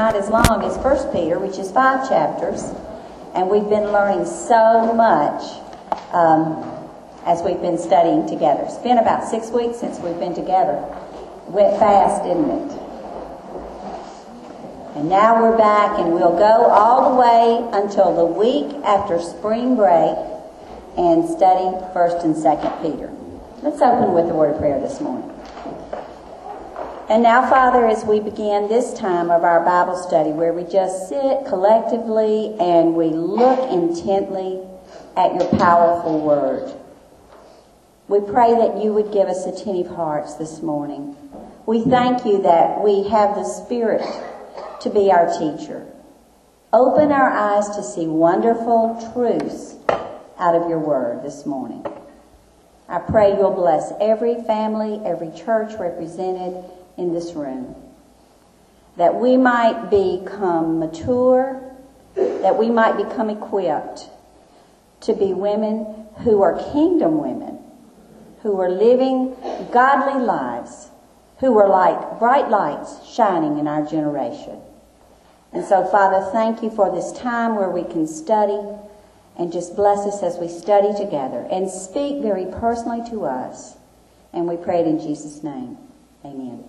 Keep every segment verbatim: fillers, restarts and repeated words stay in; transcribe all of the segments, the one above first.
not as long as First Peter, which is five chapters, and we've been learning so much um, as we've been studying together. It's been about six weeks since we've been together. Went fast, didn't it? And now we're back, and we'll go all the way until the week after spring break and study First and Second Peter. Let's open with a word of prayer this morning. And now, Father, as we begin this time of our Bible study, where we just sit collectively and we look intently at your powerful word, we pray that you would give us attentive hearts this morning. We thank you that we have the Spirit to be our teacher. Open our eyes to see wonderful truths out of your word this morning. I pray you'll bless every family, every church represented in this room, that we might become mature, that we might become equipped to be women who are kingdom women, who are living godly lives, who are like bright lights shining in our generation. And so, Father, thank you for this time where we can study, and just bless us as we study together and speak very personally to us. And we pray it in Jesus' name. Amen.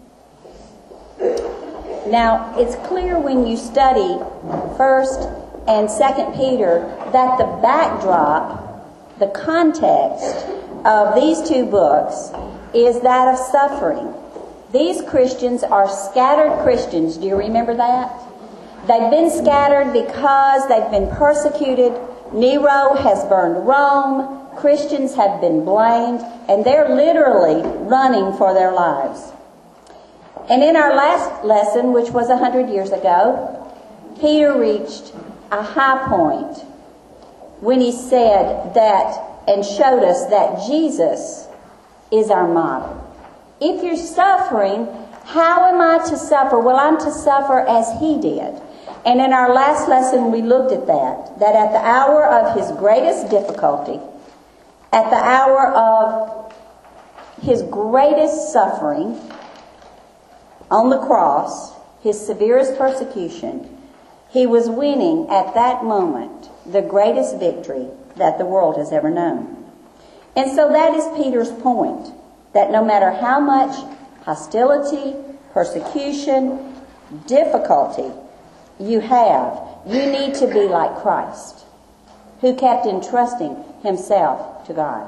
Now, it's clear when you study First and Second Peter that the backdrop, the context of these two books is that of suffering. These Christians are scattered Christians. Do you remember that? They've been scattered because they've been persecuted. Nero has burned Rome. Christians have been blamed, and they're literally running for their lives. And in our last lesson, which was a hundred years ago, Peter reached a high point when he said that and showed us that Jesus is our model. If you're suffering, how am I to suffer? Well, I'm to suffer as he did. And in our last lesson, we looked at that, that at the hour of his greatest difficulty, at the hour of his greatest suffering, on the cross, his severest persecution, he was winning at that moment the greatest victory that the world has ever known. And so that is Peter's point, that no matter how much hostility, persecution, difficulty you have, you need to be like Christ, who kept entrusting himself to God.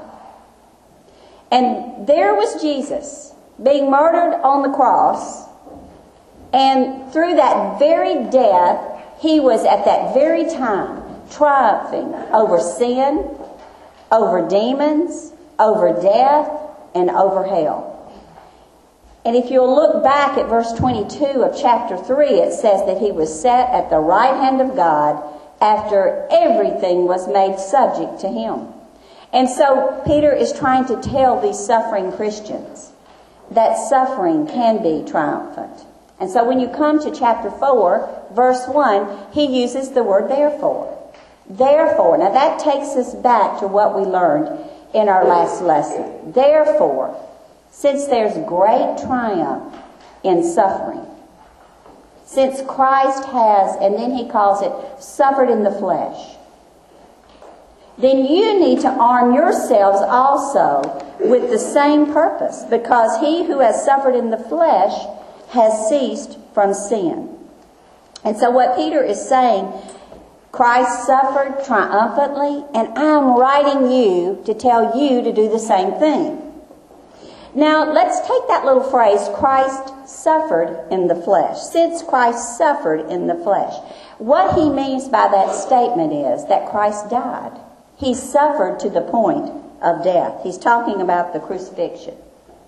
And there was Jesus being murdered on the cross, and through that very death, he was at that very time triumphing over sin, over demons, over death, and over hell. And if you'll look back at verse twenty-two of chapter three, it says that he was set at the right hand of God after everything was made subject to him. And so Peter is trying to tell these suffering Christians that suffering can be triumphant. And so when you come to chapter four, verse one, he uses the word therefore. Therefore. Now that takes us back to what we learned in our last lesson. Therefore, since there's great triumph in suffering, since Christ has, and then he calls it, suffered in the flesh, then you need to arm yourselves also with the same purpose, because he who has suffered in the flesh has ceased from sin. And so what Peter is saying, Christ suffered triumphantly, and I'm writing you to tell you to do the same thing. Now, let's take that little phrase, Christ suffered in the flesh. Since Christ suffered in the flesh, what he means by that statement is that Christ died. He suffered to the point of death. He's talking about the crucifixion.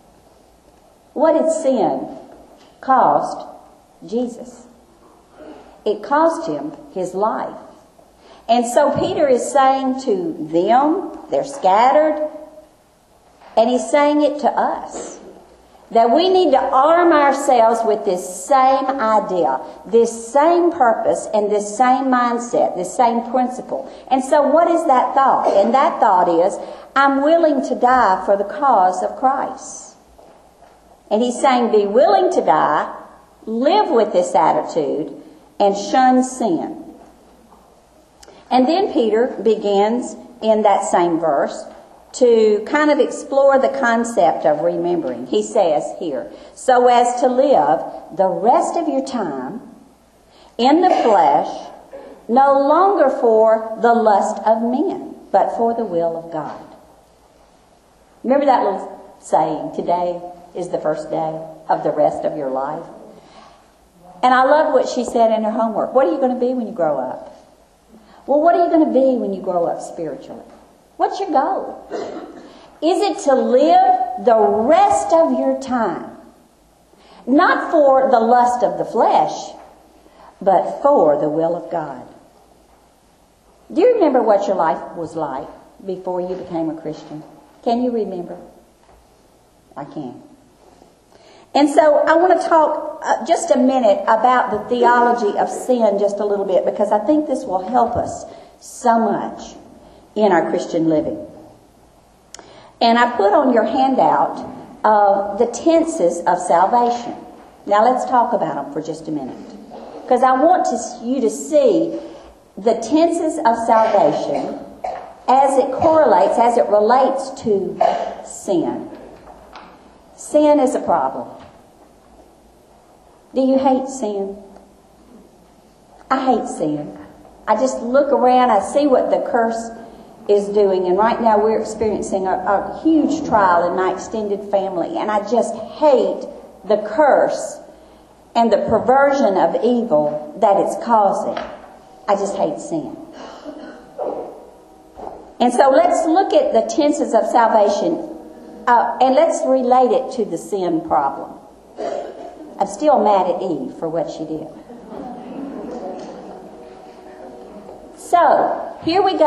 What did sin cost Jesus? It cost him his life. And so Peter is saying to them, they're scattered, and he's saying it to us, that we need to arm ourselves with this same idea, this same purpose, and this same mindset, this same principle. And so what is that thought? And that thought is, I'm willing to die for the cause of Christ. And he's saying, be willing to die, live with this attitude, and shun sin. And then Peter begins in that same verse to kind of explore the concept of remembering. He says here, so as to live the rest of your time in the flesh, no longer for the lust of men, but for the will of God. Remember that little saying, today is the first day of the rest of your life? And I love what she said in her homework. What are you going to be when you grow up? Well, what are you going to be when you grow up spiritually? What's your goal? Is it to live the rest of your time, not for the lust of the flesh, but for the will of God? Do you remember what your life was like before you became a Christian? Can you remember? I can. And so I want to talk uh, just a minute about the theology of sin just a little bit, because I think this will help us so much in our Christian living. And I put on your handout uh, the tenses of salvation. Now let's talk about them for just a minute, because I want to, you to see the tenses of salvation as it correlates, as it relates to sin. Sin is a problem. Do you hate sin? I hate sin. I just look around, I see what the curse is doing, and right now we're experiencing a, a huge trial in my extended family, and I just hate the curse and the perversion of evil that it's causing. I just hate sin. And so let's look at the tenses of salvation, uh, and let's relate it to the sin problem. I'm still mad at Eve for what she did. So, here we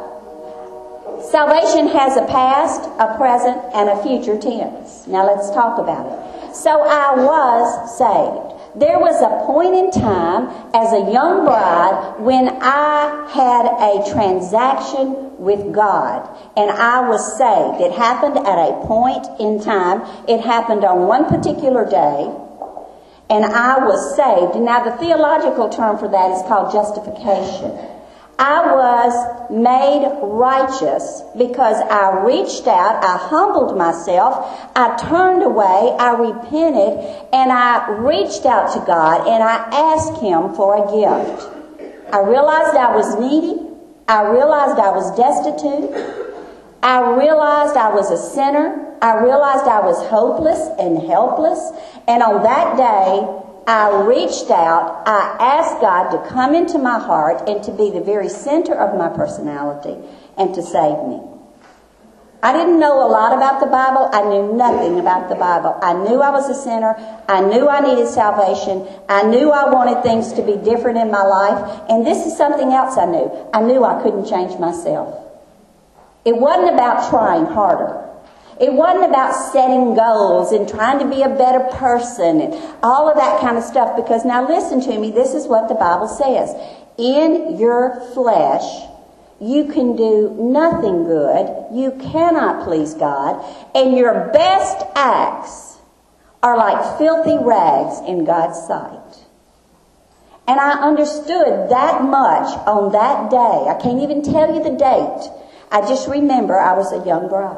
go. Salvation has a past, a present, and a future tense. Now let's talk about it. So I was saved. There was a point in time as a young bride when I had a transaction with God, and I was saved. It happened at a point in time. It happened on one particular day, and I was saved. Now the theological term for that is called justification. I was made righteous because I reached out, I humbled myself, I turned away, I repented, and I reached out to God and I asked Him for a gift. I realized I was needy. I realized I was destitute. I realized I was a sinner. I realized I was hopeless and helpless. And on that day, I reached out, I asked God to come into my heart and to be the very center of my personality and to save me. I didn't know a lot about the Bible. I knew nothing about the Bible. I knew I was a sinner. I knew I needed salvation. I knew I wanted things to be different in my life. And this is something else I knew. I knew I couldn't change myself. It wasn't about trying harder. It wasn't about setting goals and trying to be a better person and all of that kind of stuff. Because now listen to me, this is what the Bible says. In your flesh, you can do nothing good. You cannot please God. And your best acts are like filthy rags in God's sight. And I understood that much on that day. I can't even tell you the date. I just remember I was a young bride.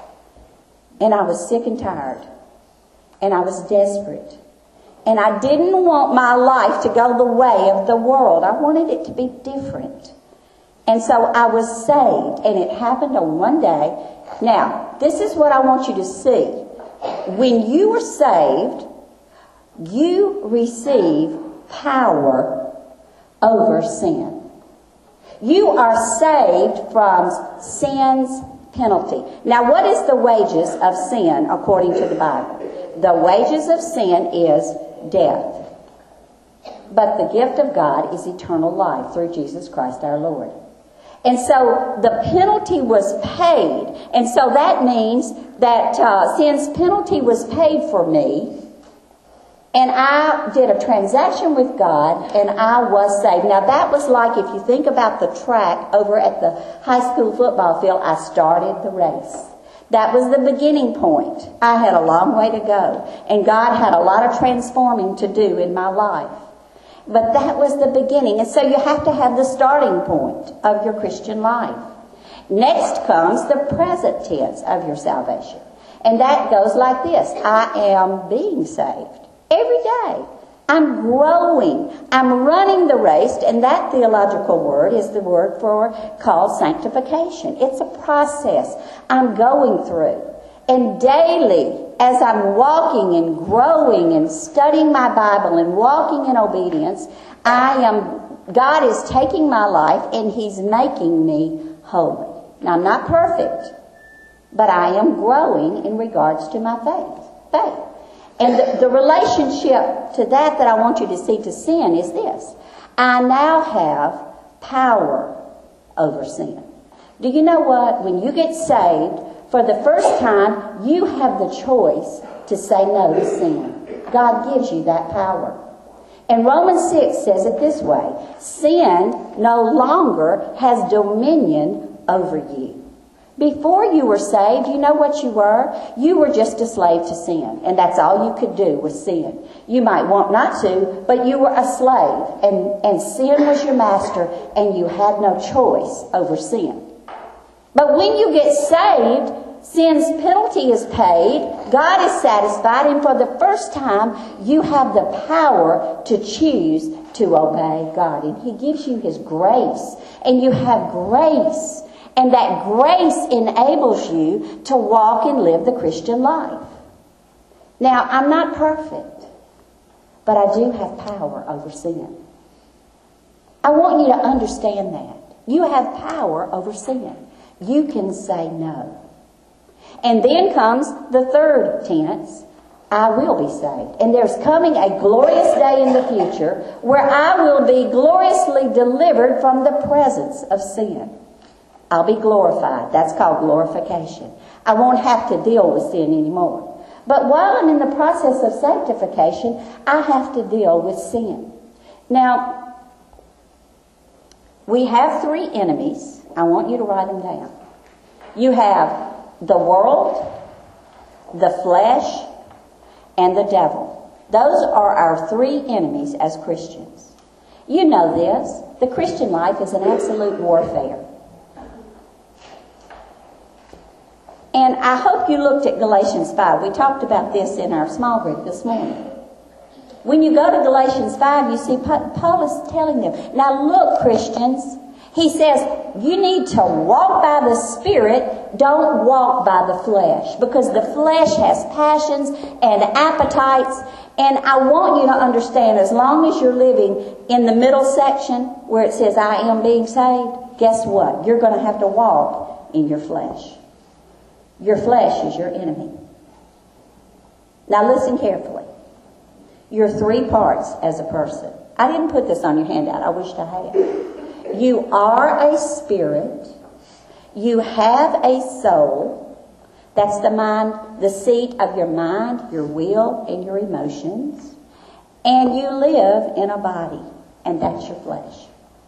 And I was sick and tired. And I was desperate. And I didn't want my life to go the way of the world. I wanted it to be different. And so I was saved. And it happened on one day. Now, this is what I want you to see. When you are saved, you receive power over sin. You are saved from sin's penalty. Now, what is the wages of sin according to the Bible? The wages of sin is death. But the gift of God is eternal life through Jesus Christ our Lord. And so the penalty was paid. And so that means that uh, sin's penalty was paid for me. And I did a transaction with God, and I was saved. Now, that was like, if you think about the track over at the high school football field, I started the race. That was the beginning point. I had a long way to go, and God had a lot of transforming to do in my life. But that was the beginning. And so you have to have the starting point of your Christian life. Next comes the present tense of your salvation. And that goes like this. I am being saved every day. I'm growing. I'm running the race. And that theological word is the word for called sanctification. It's a process I'm going through. And daily, as I'm walking and growing and studying my Bible and walking in obedience, I am, God is taking my life and He's making me holy. Now, I'm not perfect, but I am growing in regards to my faith. Faith. And the, the relationship to that that I want you to see to sin is this. I now have power over sin. Do you know what? When you get saved, for the first time, you have the choice to say no to sin. God gives you that power. And Romans six says it this way. Sin no longer has dominion over you. Before you were saved, you know what you were? You were just a slave to sin. And that's all you could do was sin. You might want not to, but you were a slave. And, and sin was your master, and you had no choice over sin. But when you get saved, sin's penalty is paid, God is satisfied, and for the first time, you have the power to choose to obey God. And He gives you His grace, and you have grace. And that grace enables you to walk and live the Christian life. Now, I'm not perfect, but I do have power over sin. I want you to understand that. You have power over sin. You can say no. And then comes the third tense, I will be saved. And there's coming a glorious day in the future where I will be gloriously delivered from the presence of sin. I'll be glorified. That's called glorification. I won't have to deal with sin anymore. But while I'm in the process of sanctification, I have to deal with sin. Now, we have three enemies. I want you to write them down. You have the world, the flesh, and the devil. Those are our three enemies as Christians. You know this. The Christian life is an absolute warfare. And I hope you looked at Galatians five. We talked about this in our small group this morning. When you go to Galatians five, you see Paul is telling them, now look, Christians, he says, you need to walk by the Spirit, don't walk by the flesh. Because the flesh has passions and appetites. And I want you to understand, as long as you're living in the middle section where it says, I am being saved, guess what? You're going to have to walk in your flesh. Your flesh is your enemy. Now listen carefully. You're three parts as a person. I didn't put this on your handout. I wished I had. You are a spirit. You have a soul. That's the mind, the seat of your mind, your will, and your emotions. And you live in a body, and that's your flesh.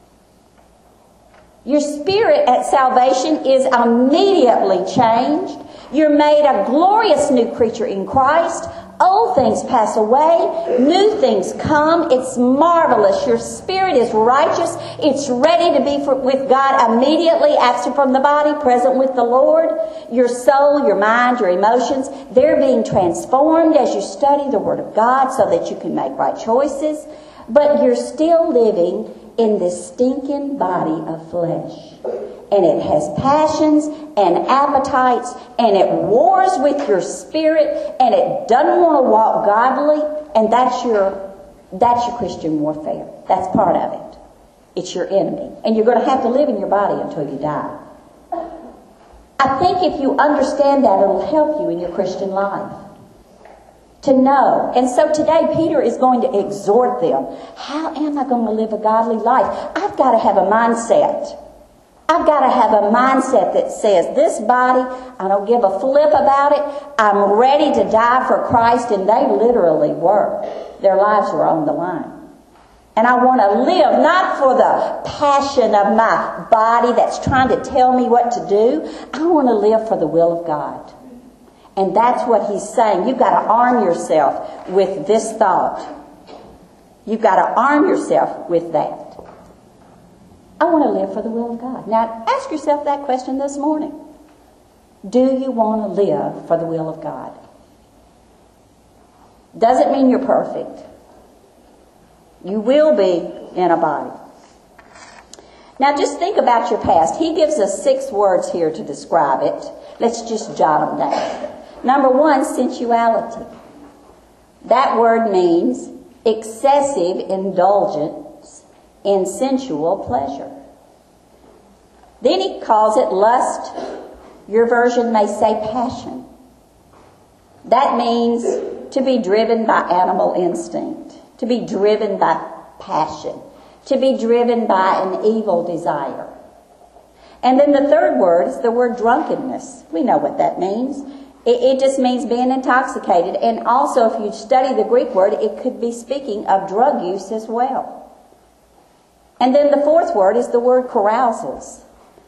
Your spirit at salvation is immediately changed. You're made a glorious new creature in Christ. Old things pass away. New things come. It's marvelous. Your spirit is righteous. It's ready to be for, with God immediately, absent from the body, present with the Lord. Your soul, your mind, your emotions, they're being transformed as you study the Word of God so that you can make right choices. But you're still living in this stinking body of flesh. And it has passions and appetites, and it wars with your spirit, and it doesn't want to walk godly, and that's your that's your Christian warfare. That's part of it. It's your enemy. And you're going to have to live in your body until you die. I think if you understand that, it'll help you in your Christian life. To know. And so today Peter is going to exhort them. How am I going to live a godly life? I've got to have a mindset. I've got to have a mindset that says, this body, I don't give a flip about it. I'm ready to die for Christ. And they literally were. Their lives were on the line. And I want to live not for the passion of my body that's trying to tell me what to do. I want to live for the will of God. And that's what he's saying. You've got to arm yourself with this thought. You've got to arm yourself with that. I want to live for the will of God. Now, ask yourself that question this morning. Do you want to live for the will of God? Doesn't mean you're perfect. You will be in a body. Now, just think about your past. He gives us six words here to describe it. Let's just jot them down. Number one, sensuality. That word means excessive indulgence in sensual pleasure. Then he calls it lust. Your version may say passion. That means to be driven by animal instinct, to be driven by passion, to be driven by an evil desire. And then the third word is the word drunkenness. We know what that means. It, it just means being intoxicated. And also, if you study the Greek word, it could be speaking of drug use as well. And then the fourth word is the word carousals.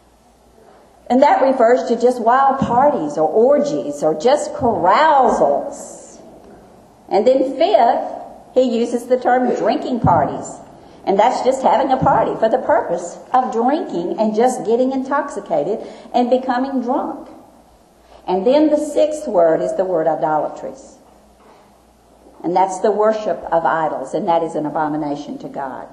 And that refers to just wild parties or orgies or just carousals. And then fifth, he uses the term drinking parties. And that's just having a party for the purpose of drinking and just getting intoxicated and becoming drunk. And then the sixth word is the word idolatries. And that's the worship of idols, and that is an abomination to God.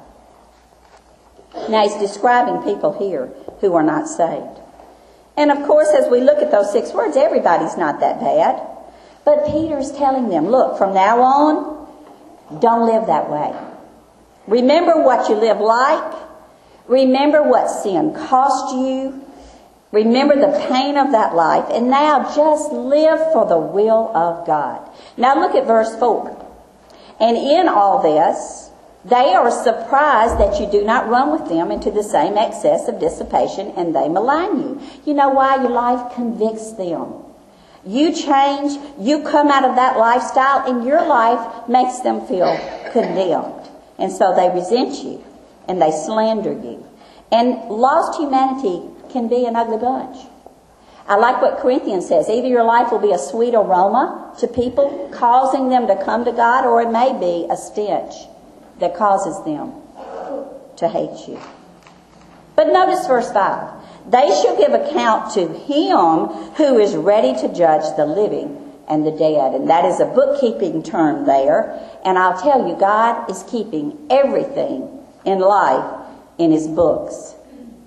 Now he's describing people here who are not saved. And of course, as we look at those six words, everybody's not that bad. But Peter's telling them, look, from now on, don't live that way. Remember what you live like. Remember what sin cost you. Remember the pain of that life. And now just live for the will of God. Now look at verse four. And in all this, they are surprised that you do not run with them into the same excess of dissipation, and they malign you. You know why? Your life convicts them. You change, you come out of that lifestyle, and your life makes them feel condemned. And so they resent you, and they slander you. And lost humanity can be an ugly bunch. I like what Corinthians says. Either your life will be a sweet aroma to people, causing them to come to God, or it may be a stench that causes them to hate you. But notice verse five. They shall give account to him who is ready to judge the living and the dead. And that is a bookkeeping term there. And I'll tell you, God is keeping everything in life in his books.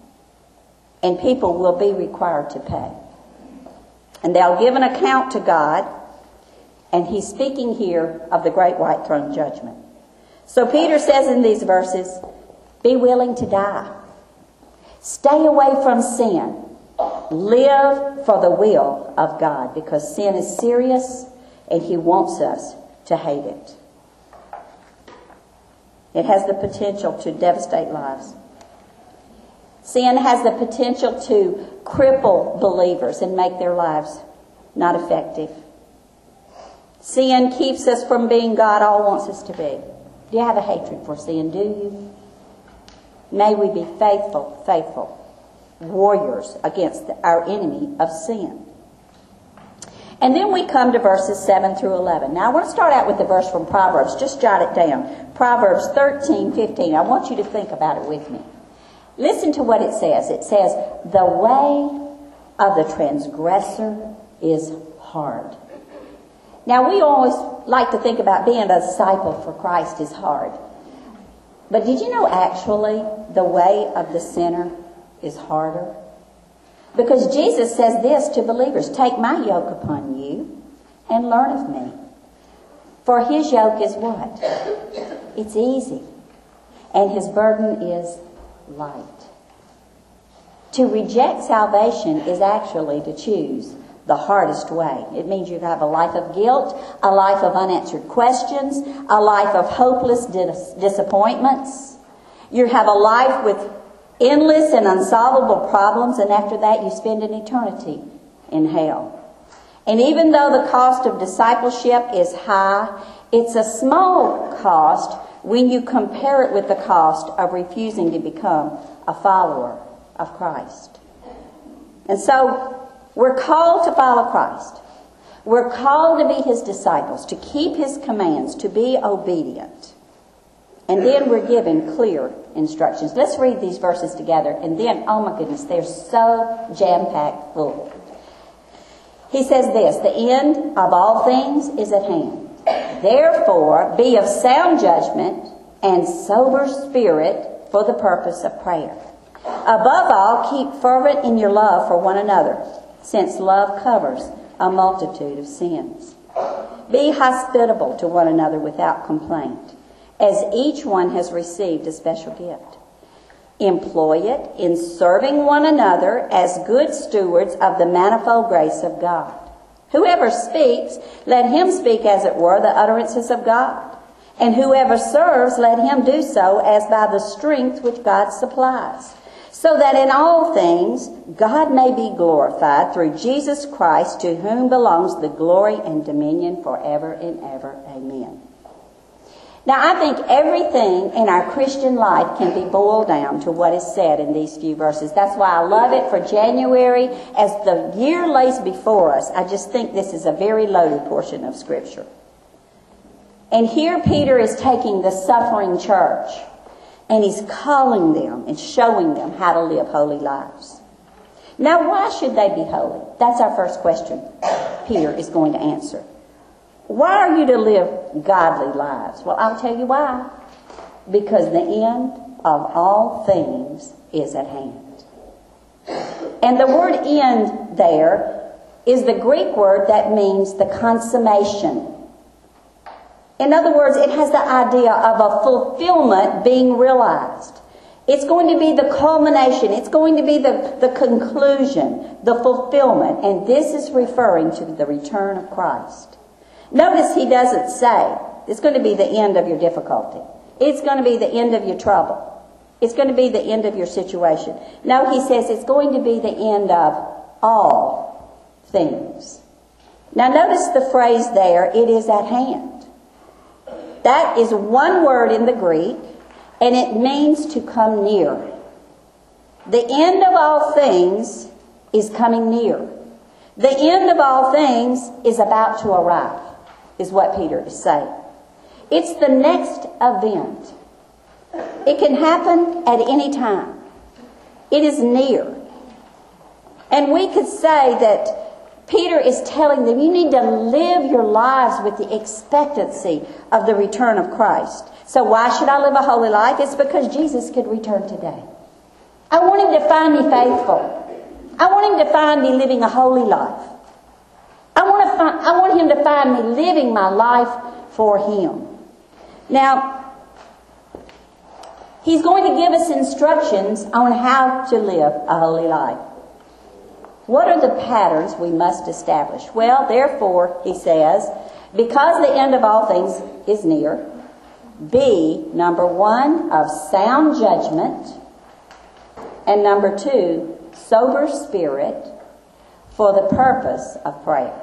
And people will be required to pay. And they'll give an account to God. And he's speaking here of the great white throne judgment. So Peter says in these verses, be willing to die. Stay away from sin. Live for the will of God, because sin is serious and he wants us to hate it. It has the potential to devastate lives. Sin has the potential to cripple believers and make their lives not effective. Sin keeps us from being God all wants us to be. Do you have a hatred for sin? Do you? May we be faithful, faithful warriors against our enemy of sin. And then we come to verses seven through eleven. Now I want to start out with the verse from Proverbs. Just jot it down. Proverbs thirteen fifteen. I want you to think about it with me. Listen to what it says. It says, the way of the transgressor is hard. Now we always like to think about being a disciple for Christ is hard. But did you know actually the way of the sinner is harder? Because Jesus says this to believers, take my yoke upon you and learn of me. For his yoke is what? It's easy. And his burden is light. To reject salvation is actually to choose the hardest way. It means you have a life of guilt, a life of unanswered questions, a life of hopeless dis- disappointments. You have a life with endless and unsolvable problems, and after that you spend an eternity in hell. And even though the cost of discipleship is high, it's a small cost when you compare it with the cost of refusing to become a follower of Christ. And so we're called to follow Christ. We're called to be his disciples, to keep his commands, to be obedient. And then we're given clear instructions. Let's read these verses together. And then, oh my goodness, they're so jam-packed full. He says this, the end of all things is at hand. Therefore, be of sound judgment and sober spirit for the purpose of prayer. Above all, keep fervent in your love for one another, since love covers a multitude of sins. Be hospitable to one another without complaint, as each one has received a special gift. Employ it in serving one another as good stewards of the manifold grace of God. Whoever speaks, let him speak as it were the utterances of God. And whoever serves, let him do so as by the strength which God supplies, so that in all things God may be glorified through Jesus Christ, to whom belongs the glory and dominion forever and ever. Amen. Now, I think everything in our Christian life can be boiled down to what is said in these few verses. That's why I love it for January. As the year lays before us, I just think this is a very loaded portion of Scripture. And here Peter is taking the suffering church, and he's calling them and showing them how to live holy lives. Now, why should they be holy? That's our first question Peter is going to answer. Why are you to live godly lives? Well, I'll tell you why. Because the end of all things is at hand. And the word end there is the Greek word that means the consummation. In other words, it has the idea of a fulfillment being realized. It's going to be the culmination. It's going to be the, the conclusion, the fulfillment. And this is referring to the return of Christ. Notice he doesn't say, it's going to be the end of your difficulty. It's going to be the end of your trouble. It's going to be the end of your situation. No, he says it's going to be the end of all things. Now notice the phrase there, it is at hand. That is one word in the Greek, and it means to come near. The end of all things is coming near. The end of all things is about to arrive, is what Peter is saying. It's the next event. It can happen at any time. It is near. And we could say that Peter is telling them, you need to live your lives with the expectancy of the return of Christ. So why should I live a holy life? It's because Jesus could return today. I want him to find me faithful. I want him to find me living a holy life. I want to find, I want him to find me living my life for him. Now, he's going to give us instructions on how to live a holy life. What are the patterns we must establish? Well, therefore, he says, because the end of all things is near, be, number one, of sound judgment, and number two, sober spirit for the purpose of prayer.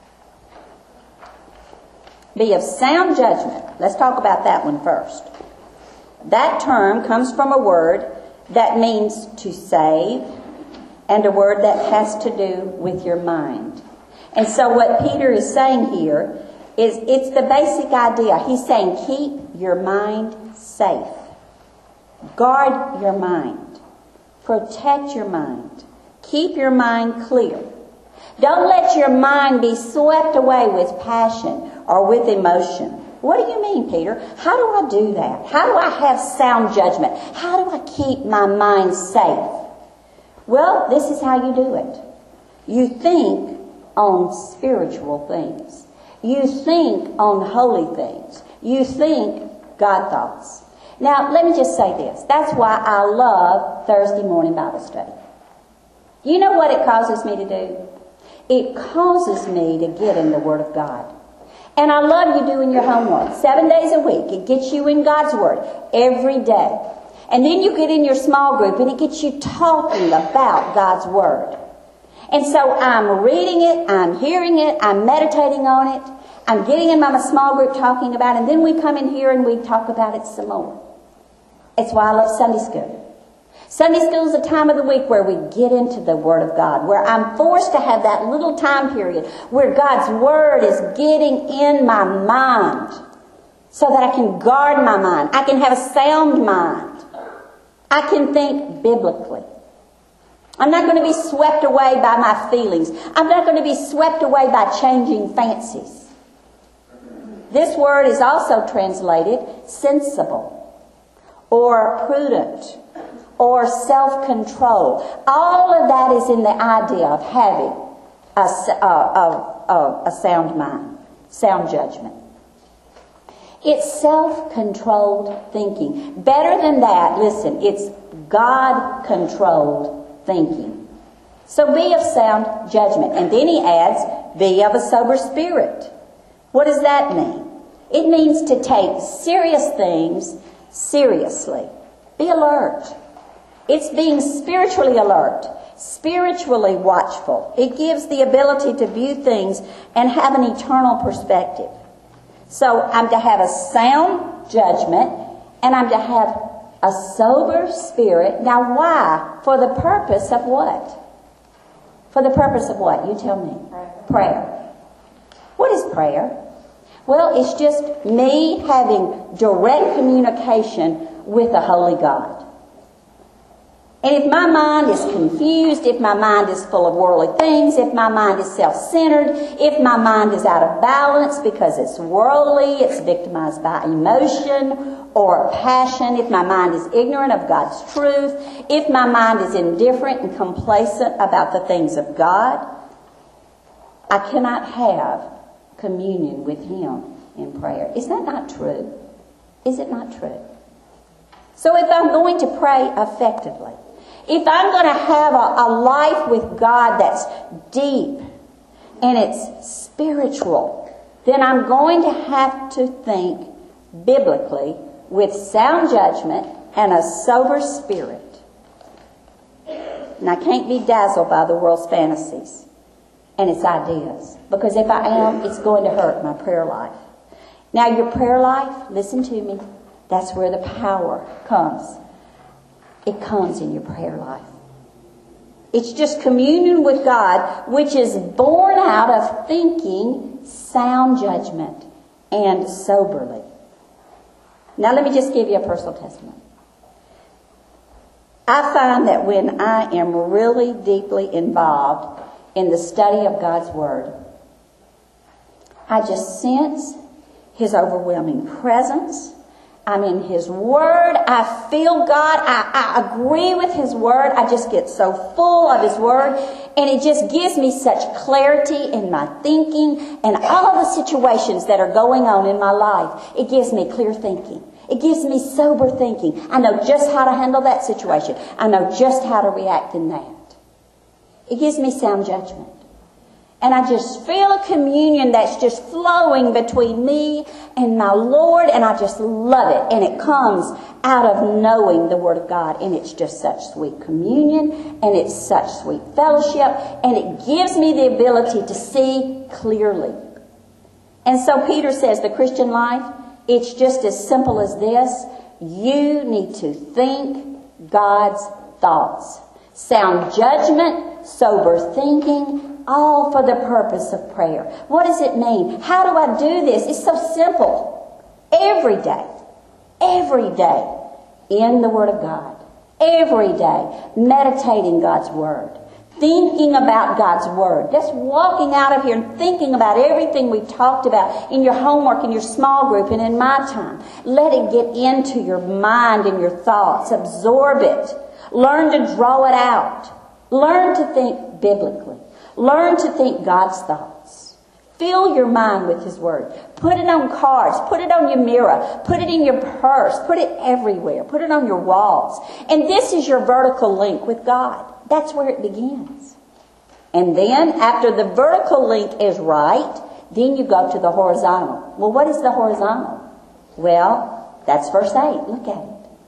Be of sound judgment. Let's talk about that one first. That term comes from a word that means to save, and a word that has to do with your mind. And so what Peter is saying here is it's the basic idea. He's saying keep your mind safe. Guard your mind. Protect your mind. Keep your mind clear. Don't let your mind be swept away with passion or with emotion. What do you mean, Peter? How do I do that? How do I have sound judgment? How do I keep my mind safe? Well, this is how you do it. You think on spiritual things. You think on holy things. You think God thoughts. Now, let me just say this. That's why I love Thursday morning Bible study. You know what it causes me to do? It causes me to get in the Word of God. And I love you doing your homework. Seven days a week. It gets you in God's Word every day. And then you get in your small group and it gets you talking about God's Word. And so I'm reading it, I'm hearing it, I'm meditating on it, I'm getting in my small group talking about it, and then we come in here and we talk about it some more. It's why I love Sunday school. Sunday school is a time of the week where we get into the Word of God, where I'm forced to have that little time period where God's Word is getting in my mind. so that I can guard my mind. I can have a sound mind. I can think biblically. I'm not going to be swept away by my feelings. I'm not going to be swept away by changing fancies. This word is also translated sensible or prudent or self-control. All of that is in the idea of having a, a, a, a sound mind, sound judgment. It's self-controlled thinking. Better than that, listen, it's God-controlled thinking. So be of sound judgment. And then he adds, be of a sober spirit. What does that mean? It means to take serious things seriously. Be alert. It's being spiritually alert, spiritually watchful. It gives the ability to view things and have an eternal perspective. So I'm to have a sound judgment, and I'm to have a sober spirit. Now why? For the purpose of what? For the purpose of what? You tell me. Prayer. Prayer. What is prayer? Well, it's just me having direct communication with the Holy God. And if my mind is confused, if my mind is full of worldly things, if my mind is self-centered, if my mind is out of balance because it's worldly, it's victimized by emotion or passion, if my mind is ignorant of God's truth, if my mind is indifferent and complacent about the things of God, I cannot have communion with Him in prayer. Is that not true? Is it not true? So if I'm going to pray effectively, if I'm going to have a, a life with God that's deep and it's spiritual, then I'm going to have to think biblically with sound judgment and a sober spirit. And I can't be dazzled by the world's fantasies and its ideas, because if I am, it's going to hurt my prayer life. Now your prayer life, listen to me, that's where the power comes. It comes in your prayer life. It's just communion with God, which is born out of thinking sound judgment and soberly. Now let me just give you a personal testimony. I find that when I am really deeply involved in the study of God's Word, I just sense His overwhelming presence. I'm in His Word. I feel God. I, I agree with His Word. I just get so full of His Word. And it just gives me such clarity in my thinking and all of the situations that are going on in my life. It gives me clear thinking. It gives me sober thinking. I know just how to handle that situation. I know just how to react in that. It gives me sound judgment. And I just feel a communion that's just flowing between me and my Lord, and I just love it. And it comes out of knowing the Word of God, and it's just such sweet communion, and it's such sweet fellowship, and it gives me the ability to see clearly. And so Peter says the Christian life, it's just as simple as this. You need to think God's thoughts. Sound judgment, sober thinking, all for the purpose of prayer. What does it mean? How do I do this? It's so simple. Every day, every day in the Word of God. Every day meditating God's Word. Thinking about God's Word. Just walking out of here and thinking about everything we've talked about in your homework, in your small group, and in my time. Let it get into your mind and your thoughts. Absorb it. Learn to draw it out. Learn to think biblically. Learn to think God's thoughts. Fill your mind with His Word. Put it on cards. Put it on your mirror. Put it in your purse. Put it everywhere. Put it on your walls. And this is your vertical link with God. That's where it begins. And then, after the vertical link is right, then you go to the horizontal. Well, what is the horizontal? Well, that's verse eight. Look at it.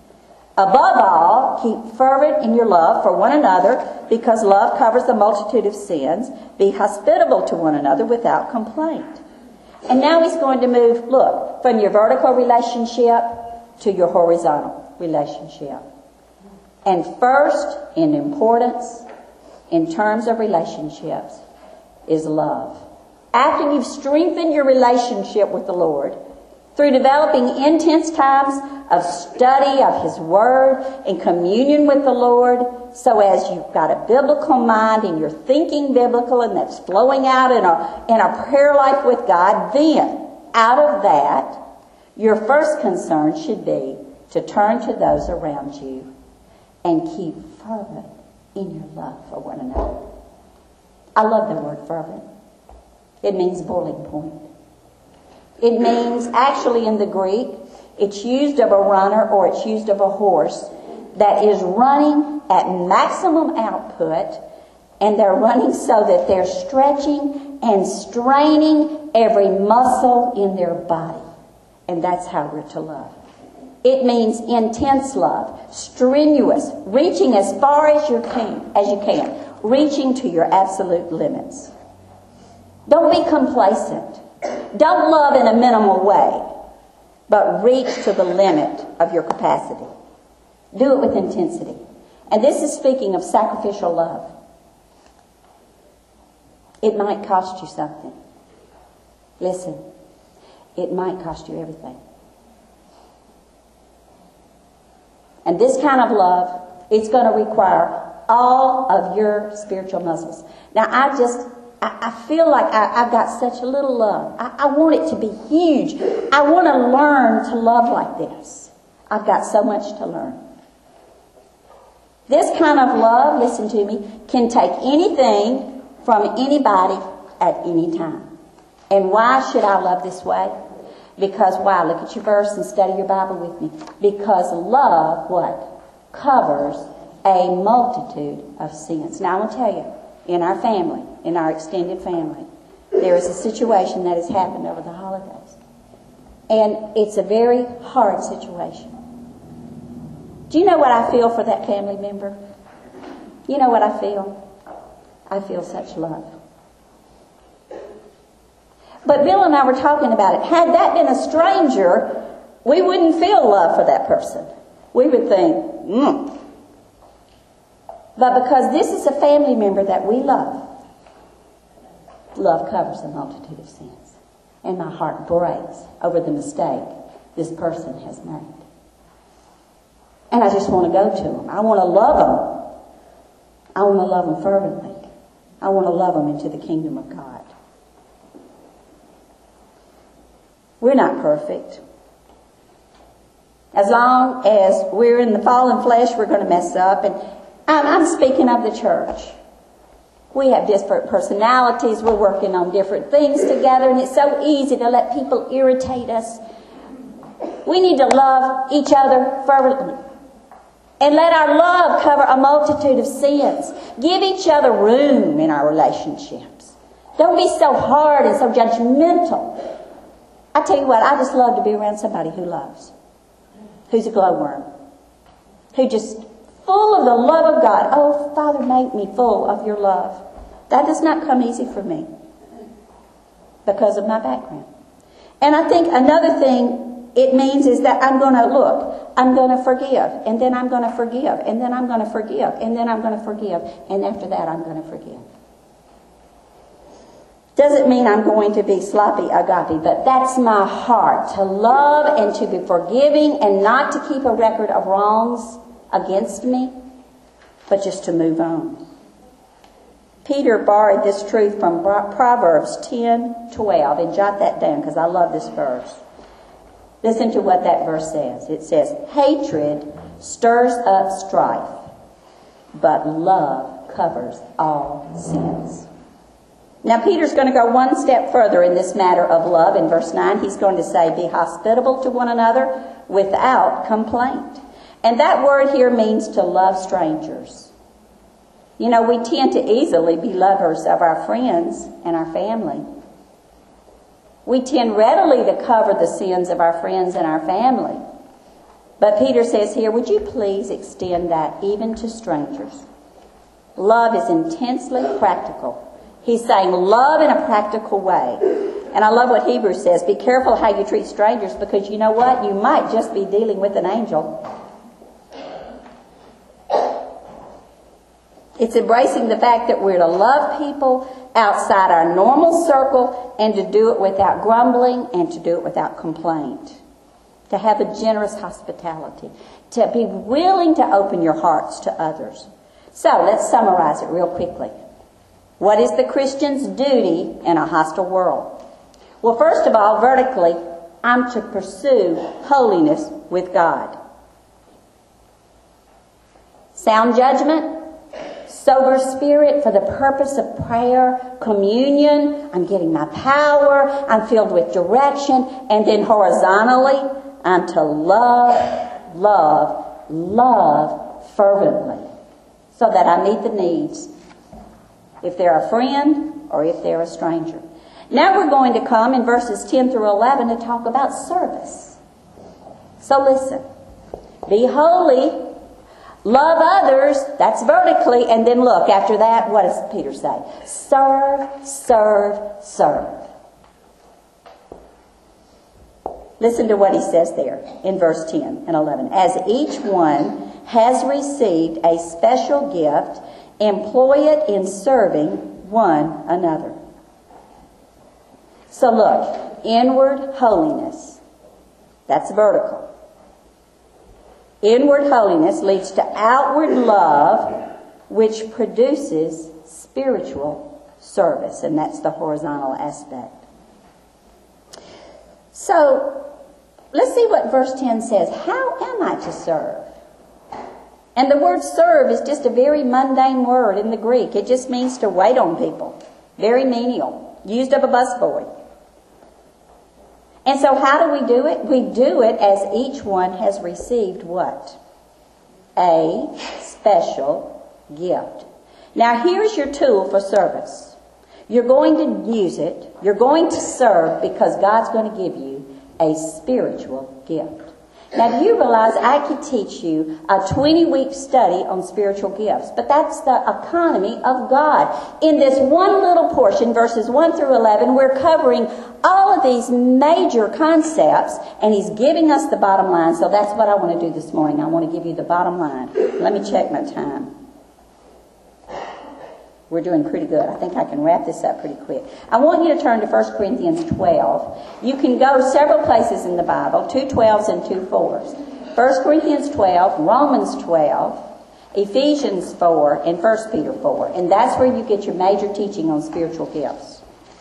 Above all, keep fervent in your love for one another, because love covers the multitude of sins. Be hospitable to one another without complaint. And now he's going to move, look, from your vertical relationship to your horizontal relationship. And first, in importance, in terms of relationships, is love. After you've strengthened your relationship with the Lord, through developing intense times of study of His Word and communion with the Lord, so as you've got a biblical mind and you're thinking biblical and that's flowing out in a, in a prayer life with God, then out of that, your first concern should be to turn to those around you and keep fervent in your love for one another. I love the word fervent. It means boiling point. It means, actually in the Greek, it's used of a runner or it's used of a horse that is running at maximum output, and they're running so that they're stretching and straining every muscle in their body. And that's how we're to love. It means intense love, strenuous, reaching as far as you can, as you can, reaching to your absolute limits. Don't be complacent. Don't love in a minimal way, but reach to the limit of your capacity. Do it with intensity. And this is speaking of sacrificial love. It might cost you something. Listen, it might cost you everything. And this kind of love, it's going to require all of your spiritual muscles. Now, I just, I, I feel like I, I've got such a little love. I, I want it to be huge. I want to learn to love like this. I've got so much to learn. This kind of love, listen to me, can take anything from anybody at any time. And why should I love this way? Because why? Look at your verse and study your Bible with me. Because love, what? Covers a multitude of sins. Now, I want to tell you, in our family, in our extended family, there is a situation that has happened over the holidays. And it's a very hard situation. Do you know what I feel for that family member? You know what I feel? I feel such love. But Bill and I were talking about it. Had that been a stranger, we wouldn't feel love for that person. We would think, hmm. But because this is a family member that we love, love covers a multitude of sins. And my heart breaks over the mistake this person has made. And I just want to go to them. I want to love them. I want to love them fervently. I want to love them into the kingdom of God. We're not perfect. As long as we're in the fallen flesh, we're going to mess up. And I'm, I'm speaking of the church. We have different personalities. We're working on different things together. And it's so easy to let people irritate us. We need to love each other fervently. And let our love cover a multitude of sins. Give each other room in our relationships. Don't be so hard and so judgmental. I tell you what, I just love to be around somebody who loves. Who's a glowworm. Who just full of the love of God. Oh, Father, make me full of your love. That does not come easy for me. Because of my background. And I think another thing it means is that I'm going to look. I'm going to forgive. And then I'm going to forgive. And then I'm going to forgive. And then I'm going to forgive. And after that, I'm going to forgive. Doesn't mean I'm going to be sloppy agape, but that's my heart, to love and to be forgiving and not to keep a record of wrongs against me, but just to move on. Peter borrowed this truth from Proverbs ten twelve, and jot that down because I love this verse. Listen to what that verse says. It says, hatred stirs up strife, but love covers all sins. Now, Peter's going to go one step further in this matter of love. In verse nine, he's going to say, be hospitable to one another without complaint. And that word here means to love strangers. You know, we tend to easily be lovers of our friends and our family. We tend readily to cover the sins of our friends and our family. But Peter says here, would you please extend that even to strangers? Love is intensely practical. He's saying love in a practical way. And I love what Hebrews says. Be careful how you treat strangers, because you know what? You might just be dealing with an angel. It's embracing the fact that we're to love people outside our normal circle and to do it without grumbling and to do it without complaint. To have a generous hospitality. To be willing to open your hearts to others. So, let's summarize it real quickly. What is the Christian's duty in a hostile world? Well, first of all, vertically, I'm to pursue holiness with God. Sound judgment, sober spirit for the purpose of prayer, communion, I'm getting my power, I'm filled with direction, and then horizontally, I'm to love, love, love fervently so that I meet the needs if they're a friend or if they're a stranger. Now we're going to come in verses ten through eleven to talk about service. So listen. Be holy. Love others. That's vertically. And then look, after that, what does Peter say? Serve, serve, serve. Listen to what he says there in verse ten and eleven. As each one has received a special gift, employ it in serving one another. So look, inward holiness, that's vertical. Inward holiness leads to outward love, which produces spiritual service, and that's the horizontal aspect. So, let's see what verse ten says. How am I to serve? And the word serve is just a very mundane word in the Greek. It just means to wait on people. Very menial. Used of a busboy. And so how do we do it? We do it as each one has received what? A special gift. Now here's your tool for service. You're going to use it. You're going to serve because God's going to give you a spiritual gift. Now, do you realize I could teach you a twenty-week study on spiritual gifts? But that's the economy of God. In this one little portion, verses one through eleven, we're covering all of these major concepts, and He's giving us the bottom line. So that's what I want to do this morning. I want to give you the bottom line. Let me check my time. We're doing pretty good. I think I can wrap this up pretty quick. I want you to turn to First Corinthians twelve. You can go several places in the Bible, two twelves and two fours. First Corinthians twelve, Romans twelve, Ephesians four, and First Peter four. And that's where you get your major teaching on spiritual gifts.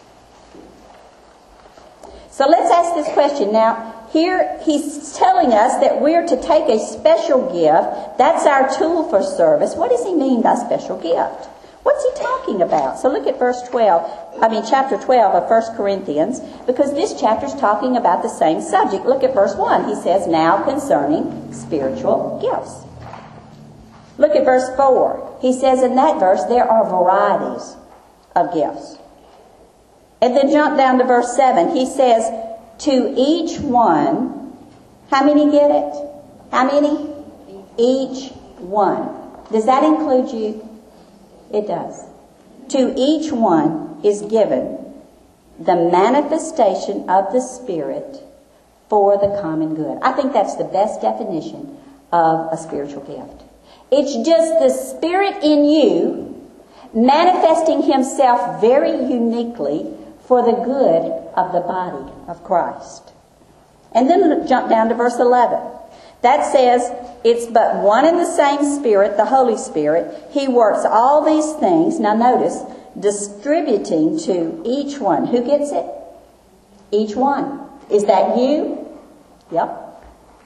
So let's ask this question. Now, here he's telling us that we're to take a special gift. That's our tool for service. What does he mean by special gift? What's he talking about? So look at verse twelve, I mean chapter twelve of First Corinthians, because this chapter is talking about the same subject. Look at verse one. He says, now concerning spiritual gifts. Look at verse four. He says in that verse, there are varieties of gifts. And then jump down to verse seven. He says, to each one, how many get it? How many? Each one. Does that include you? It does. To each one is given the manifestation of the Spirit for the common good. I think that's the best definition of a spiritual gift. It's just the Spirit in you manifesting Himself very uniquely for the good of the body of Christ. And then jump down to verse eleven. That says, it's but one and the same Spirit, the Holy Spirit. He works all these things. Now notice, distributing to each one. Who gets it? Each one. Is that you? Yep.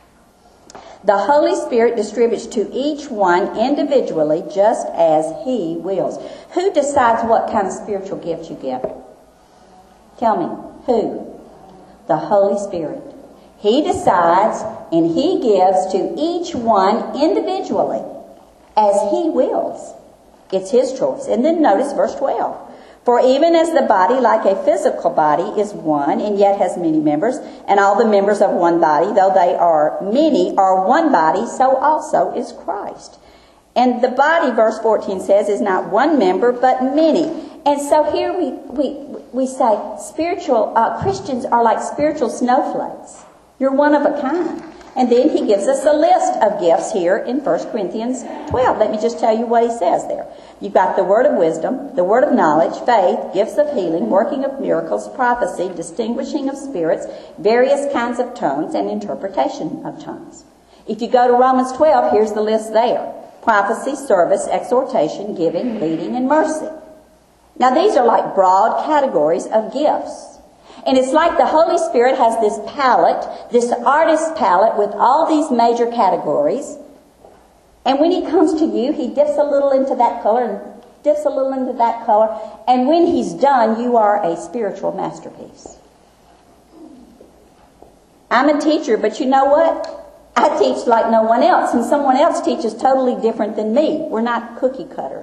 The Holy Spirit distributes to each one individually just as He wills. Who decides what kind of spiritual gift you get? Tell me. Who? The Holy Spirit. He decides and He gives to each one individually as He wills. It's His choice. And then notice verse twelve. For even as the body, like a physical body, is one and yet has many members, and all the members of one body, though they are many, are one body, so also is Christ. And the body, verse fourteen says, is not one member, but many. And so here we we, we say spiritual uh, Christians are like spiritual snowflakes. You're one of a kind. And then he gives us a list of gifts here in First Corinthians twelve. Let me just tell you what he says there. You've got the word of wisdom, the word of knowledge, faith, gifts of healing, working of miracles, prophecy, distinguishing of spirits, various kinds of tongues, and interpretation of tongues. If you go to Romans twelve, here's the list there. Prophecy, service, exhortation, giving, leading, and mercy. Now these are like broad categories of gifts. And it's like the Holy Spirit has this palette, this artist's palette with all these major categories. And when he comes to you, he dips a little into that color and dips a little into that color. And when he's done, you are a spiritual masterpiece. I'm a teacher, but you know what? I teach like no one else. And someone else teaches totally different than me. We're not cookie cutter.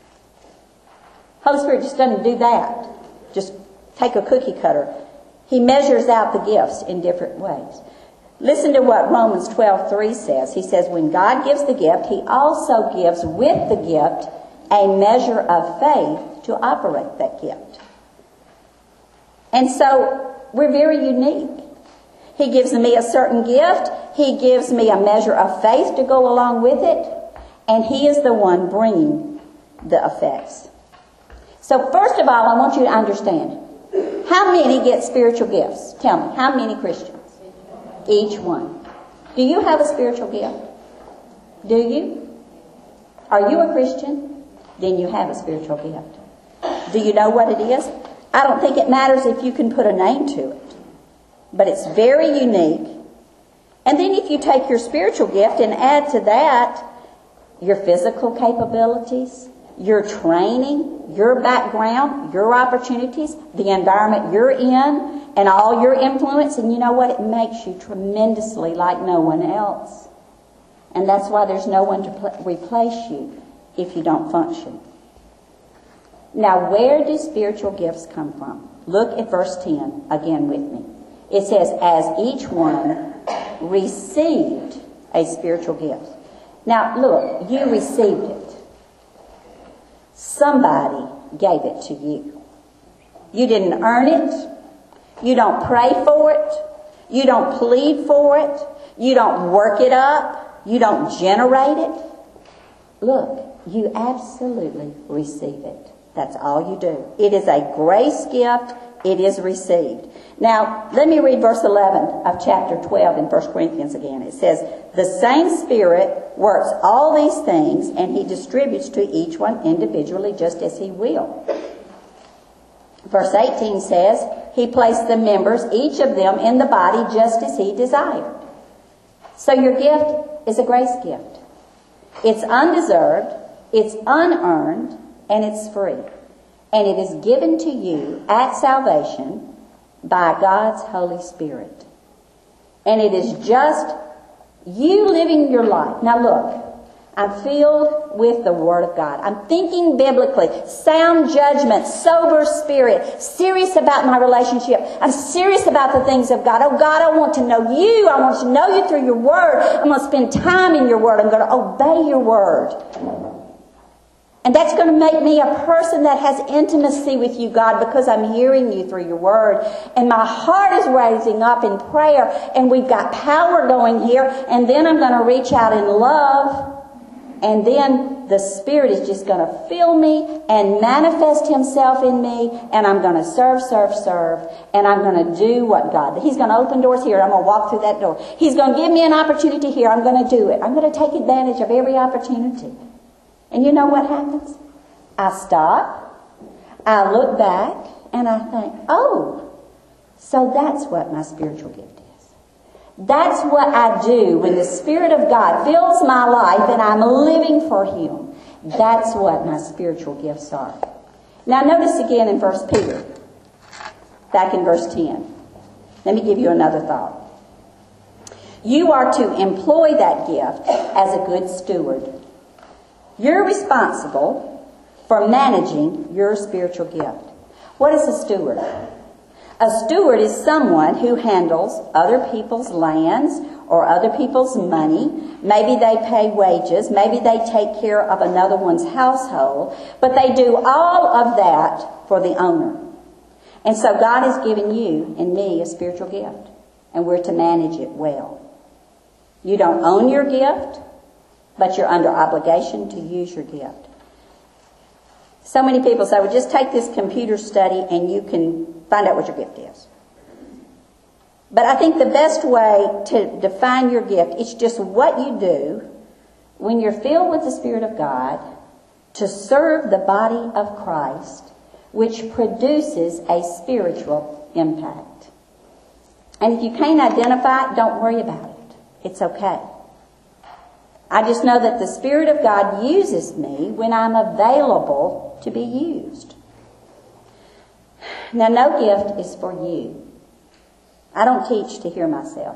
Holy Spirit just doesn't do that. Just take a cookie cutter. He measures out the gifts in different ways. Listen to what Romans twelve three says. He says, when God gives the gift, he also gives with the gift a measure of faith to operate that gift. And so we're very unique. He gives me a certain gift. He gives me a measure of faith to go along with it. And he is the one bringing the effects. So first of all, I want you to understand. How many get spiritual gifts? Tell me, how many Christians? Each one. Do you have a spiritual gift? Do you? Are you a Christian? Then you have a spiritual gift. Do you know what it is? I don't think it matters if you can put a name to it. But it's very unique. And then if you take your spiritual gift and add to that your physical capabilities, your training, your background, your opportunities, the environment you're in, and all your influence, and you know what? It makes you tremendously like no one else. And that's why there's no one to pl- replace you if you don't function. Now, where do spiritual gifts come from? Look at verse ten again with me. It says, as each one received a spiritual gift. Now, look, you received it. Somebody gave it to you. You didn't earn it. You don't pray for it. You don't plead for it. You don't work it up. You don't generate it. Look, you absolutely receive it. That's all you do. It is a grace gift. It is received. Now, let me read verse eleven of chapter twelve in First Corinthians again. It says, the same Spirit works all these things, and he distributes to each one individually just as he will. Verse eighteen says, he placed the members, each of them, in the body just as he desired. So your gift is a grace gift. It's undeserved, it's unearned, and it's free. And it is given to you at salvation by God's Holy Spirit. And it is just you living your life. Now look, I'm filled with the Word of God. I'm thinking biblically, sound judgment, sober spirit, serious about my relationship. I'm serious about the things of God. Oh God, I want to know you. I want to know you through your Word. I'm going to spend time in your Word. I'm going to obey your Word. And that's going to make me a person that has intimacy with you, God, because I'm hearing you through your Word. And my heart is raising up in prayer, and we've got power going here. And then I'm going to reach out in love. And then the Spirit is just going to fill me and manifest Himself in me. And I'm going to serve, serve, serve. And I'm going to do what God... He's going to open doors here. I'm going to walk through that door. He's going to give me an opportunity here. I'm going to do it. I'm going to take advantage of every opportunity. And you know what happens? I stop, I look back, and I think, oh, so that's what my spiritual gift is. That's what I do when the Spirit of God fills my life and I'm living for Him. That's what my spiritual gifts are. Now notice again in First Peter, back in verse ten. Let me give you another thought. You are to employ that gift as a good steward. You're responsible for managing your spiritual gift. What is a steward? A steward is someone who handles other people's lands or other people's money. Maybe they pay wages. Maybe they take care of another one's household. But they do all of that for the owner. And so God has given you and me a spiritual gift. And we're to manage it well. You don't own your gift, but you're under obligation to use your gift. So many people say, well, just take this computer study and you can find out what your gift is. But I think the best way to define your gift is just what you do when you're filled with the Spirit of God to serve the body of Christ, which produces a spiritual impact. And if you can't identify it, don't worry about it. It's okay. I just know that the Spirit of God uses me when I'm available to be used. Now, no gift is for you. I don't teach to hear myself.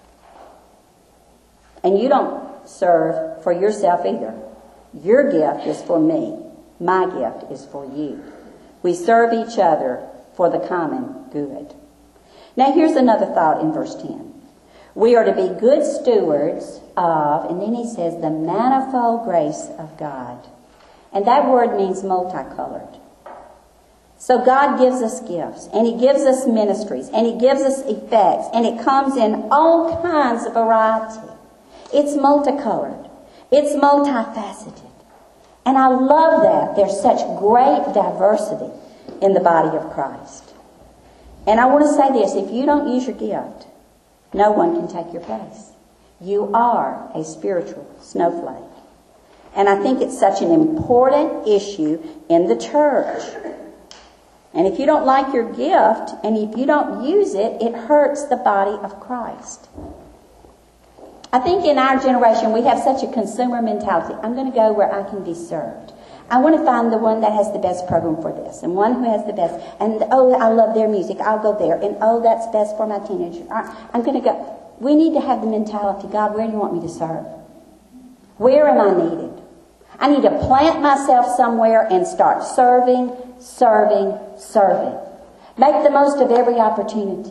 And you don't serve for yourself either. Your gift is for me. My gift is for you. We serve each other for the common good. Now, here's another thought in verse ten. We are to be good stewards of, and then he says, the manifold grace of God. And that word means multicolored. So God gives us gifts, and he gives us ministries, and he gives us effects, and it comes in all kinds of variety. It's multicolored. It's multifaceted. And I love that. There's such great diversity in the body of Christ. And I want to say this, if you don't use your gift, no one can take your place. You are a spiritual snowflake. And I think it's such an important issue in the church. And if you don't like your gift, and if you don't use it, it hurts the body of Christ. I think in our generation we have such a consumer mentality. I'm going to go where I can be served. I want to find the one that has the best program for this, and one who has the best, and oh, I love their music, I'll go there, and oh, that's best for my teenager. I'm going to go. We need to have the mentality, God, where do you want me to serve? Where am I needed? I need to plant myself somewhere and start serving, serving, serving. Make the most of every opportunity.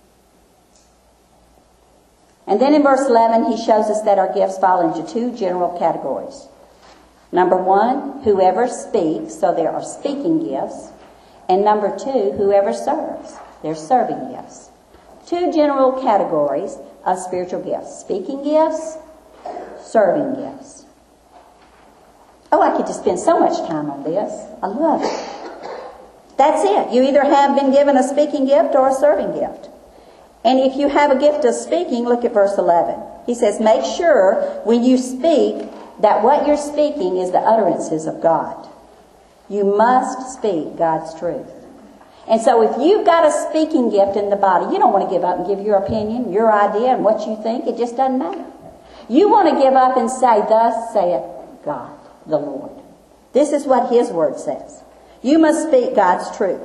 And then in verse eleven, he shows us that our gifts fall into two general categories. Number one, whoever speaks, so there are speaking gifts. And number two, whoever serves, there's serving gifts. Two general categories of spiritual gifts. Speaking gifts, serving gifts. Oh, I could just spend so much time on this. I love it. That's it. You either have been given a speaking gift or a serving gift. And if you have a gift of speaking, look at verse eleven. He says, make sure when you speak that what you're speaking is the utterances of God. You must speak God's truth. And so if you've got a speaking gift in the body, you don't want to give up and give your opinion, your idea, and what you think. It just doesn't matter. You want to give up and say, thus saith God, the Lord. This is what his word says. You must speak God's truth.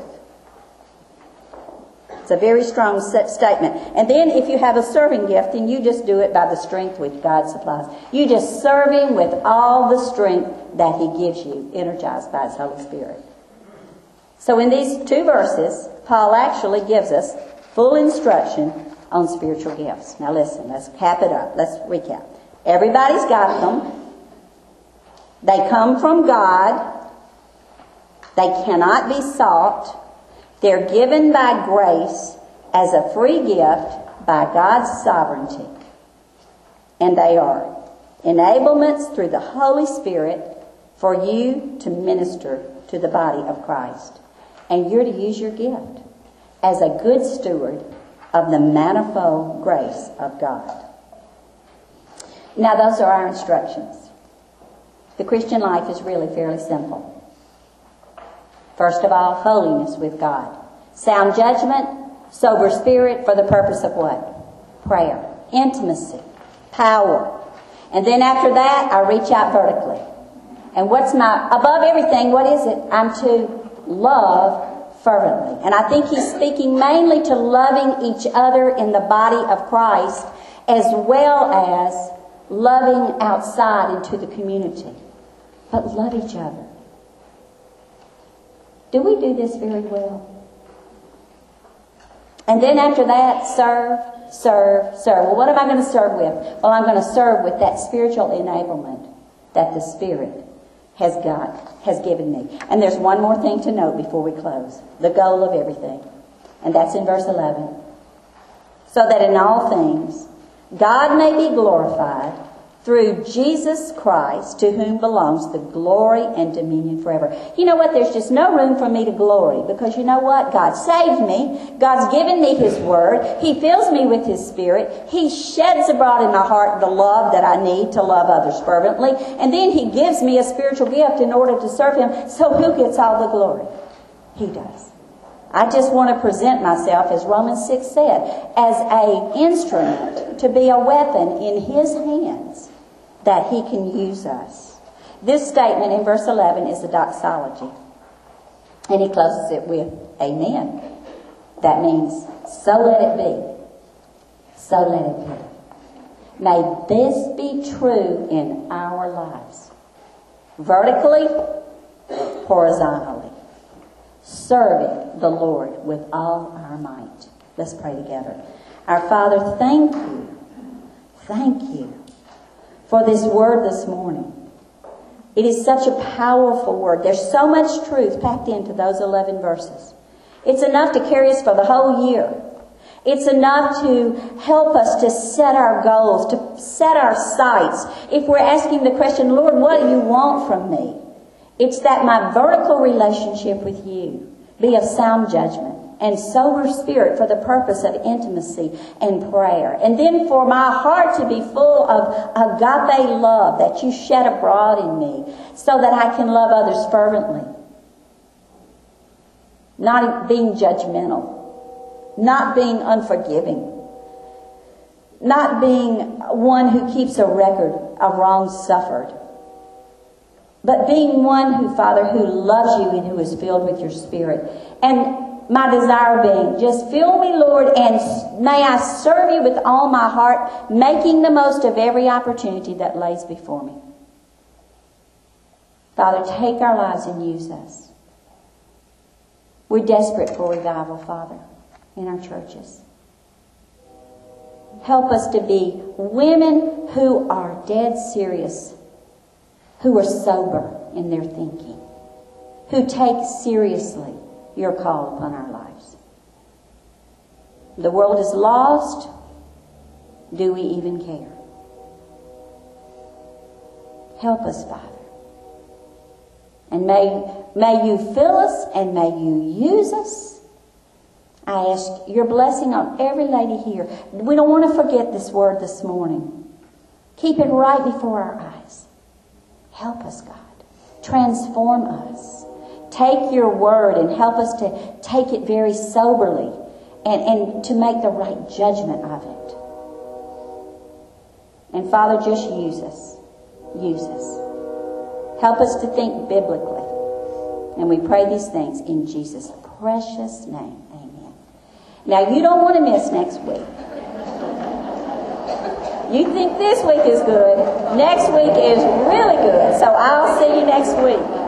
It's a very strong statement. And then if you have a serving gift, then you just do it by the strength which God supplies. You just serve him with all the strength that he gives you, energized by his Holy Spirit. So in these two verses, Paul actually gives us full instruction on spiritual gifts. Now listen, let's cap it up. Let's recap. Everybody's got them. They come from God. They cannot be sought. They're given by grace as a free gift by God's sovereignty. And they are enablements through the Holy Spirit for you to minister to the body of Christ. And you're to use your gift as a good steward of the manifold grace of God. Now, those are our instructions. The Christian life is really fairly simple. First of all, holiness with God. Sound judgment, sober spirit for the purpose of what? Prayer. Intimacy. Power. And then after that, I reach out vertically. And what's my, above everything, what is it? I'm to love fervently. And I think he's speaking mainly to loving each other in the body of Christ, as well as loving outside into the community. But love each other. Do we do this very well? And then after that, serve, serve, serve. Well, what am I going to serve with? Well, I'm going to serve with that spiritual enablement that the Spirit has got, has given me. And there's one more thing to note before we close. The goal of everything. And that's in verse eleven. So that in all things God may be glorified through Jesus Christ, to whom belongs the glory and dominion forever. You know what? There's just no room for me to glory, because you know what? God saved me. God's given me His Word. He fills me with His Spirit. He sheds abroad in my heart the love that I need to love others fervently. And then He gives me a spiritual gift in order to serve Him. So who gets all the glory? He does. I just want to present myself, as Romans six said, as an instrument, to be a weapon in His hands, that He can use us. This statement in verse eleven is a doxology. And he closes it with, Amen. That means, so let it be. So let it be. May this be true in our lives. Vertically, horizontally. Serving the Lord with all our might. Let's pray together. Our Father, thank you. Thank you for this word this morning. It is such a powerful word. There's so much truth packed into those eleven verses. It's enough to carry us for the whole year. It's enough to help us to set our goals, to set our sights. If we're asking the question, Lord, what do you want from me? It's that my vertical relationship with you be of sound judgment and sober spirit for the purpose of intimacy and prayer. And then for my heart to be full of agape love that you shed abroad in me, so that I can love others fervently. Not being judgmental. Not being unforgiving. Not being one who keeps a record of wrongs suffered. But being one who, Father, who loves you and who is filled with your Spirit. And my desire being, just fill me, Lord, and may I serve you with all my heart, making the most of every opportunity that lays before me. Father, take our lives and use us. We're desperate for revival, Father, in our churches. Help us to be women who are dead serious, who are sober in their thinking, who take seriously your call upon our lives. The world is lost. Do we even care? Help us, Father. And may, may you fill us and may you use us. I ask your blessing on every lady here. We don't want to forget this word this morning. Keep it right before our eyes. Help us, God. Transform us. Take your word and help us to take it very soberly and, and to make the right judgment of it. And Father, just use us. Use us. Help us to think biblically. And we pray these things in Jesus' precious name. Amen. Now, you don't want to miss next week. You think this week is good. Next week is really good. So I'll see you next week.